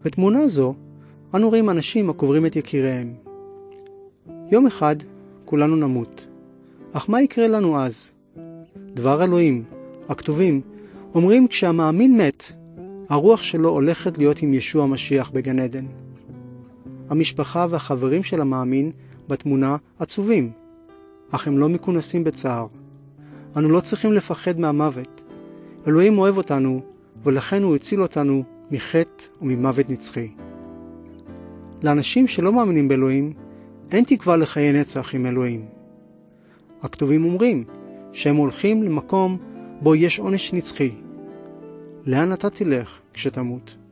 בתמונה זו אנו רואים אנשים הקוברים את יקיריהם. יום אחד כולנו נמות. אך מה יקרה לנו אז? דבר אלוהים, הכתובים, אומרים כשהמאמין מת, הרוח שלו הולכת להיות עם ישוע המשיח בגן עדן. המשפחה והחברים של המאמין בתמונה עצובים, אך הם לא מכונסים בצער. אנו לא צריכים לפחד מהמוות. אלוהים אוהב אותנו, ולכן הוא הציל אותנו מחטא וממוות נצחי. לאנשים שלא מאמינים באלוהים, אין תקווה לחיי נצח עם אלוהים. הכתובים אומרים שהם הולכים למקום בו יש עונש נצחי. לאן אתה תלך כשתמות?